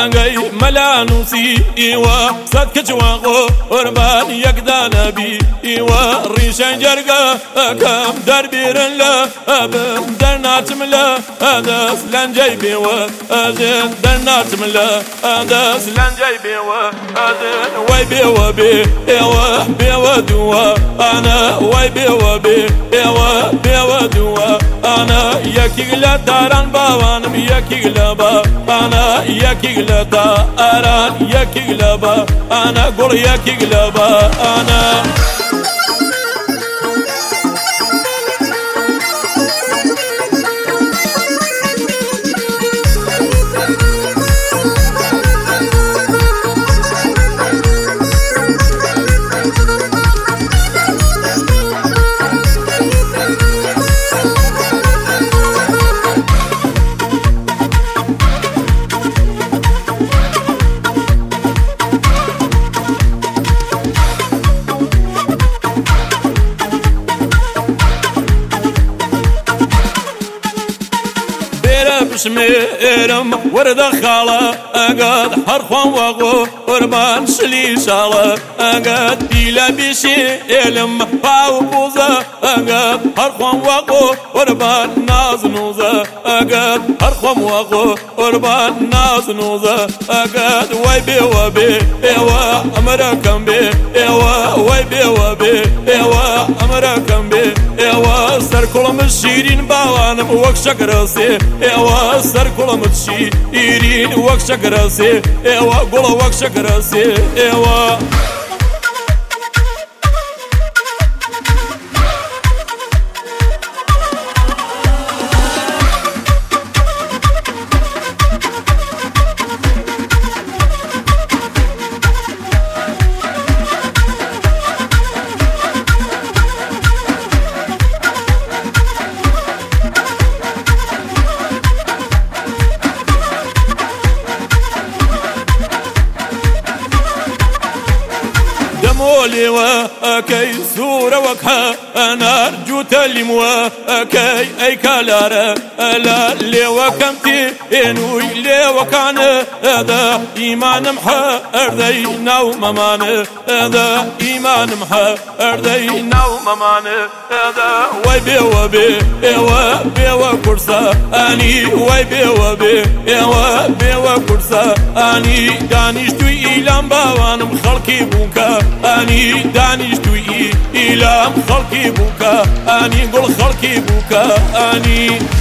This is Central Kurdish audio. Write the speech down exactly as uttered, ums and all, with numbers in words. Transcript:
بانگەی مەلانوسی ئیوە سەد کچواغۆ قوربان یەکدا نەبی ئیوە ڕیشەی جەرگە ئەکەم دەربیرن لە ئەبم دەرناچم لە ئەدەست لەنجەی بێوە ئەدن دەرناچم لە ئەدەست لەنجەی بێوە ئەدن وای بێوە بێ ئێوە بێوە دووە ئانە وای بێوە بێ ئێوە بێوە دووە ئانە یەکێک لە داران باوانم یەکێک لە با ئانە یەکێک لە تا ئاران یەکێک لە با ئانە گوڵ یەکێک لە با ئانە بشمێرم وەردە خاڵە ئەگەت هەرخوان وەغۆ قوربان شلی شاڵە ئەگەت پیلە بیشی ئێلم پاو بوزە ئەگەت هەرخوان وەغۆ قوربان نازنوزە ئەگەت هەرخوام وەغۆ قوربان نازنوزە ئەگەت وای بێوە بێ ئێوە ئەمرەکەم بێ ئێوە وای بێوە بێ ئێوە ئەمرەکەم بێ ئێوە سەرکوڵمت شیرین باوانم وەک شەکرەسێ ئێوە سەرکوڵمت شیرین وەک شەکرەسێ ئێوە گوڵە وەک شەکرەسێ ئێوە موليوة أكي سورة وكها أنا رجوت الليموة أكي أي كالارة ألا لي وكمتي إنوي لي وكان هذا إيمان محا أردينا وممان هذا إيمان محا أردينا وممان هذا واي بيوا بي إيوا بيوا كرسا أني واي بيوا بي إيوا بيوا كرسا أني دانيش توي إيلام باوانم خلقي بوكا أني دانيش توي إيلام خلقي بوكا أني قول خلقي بوكا أني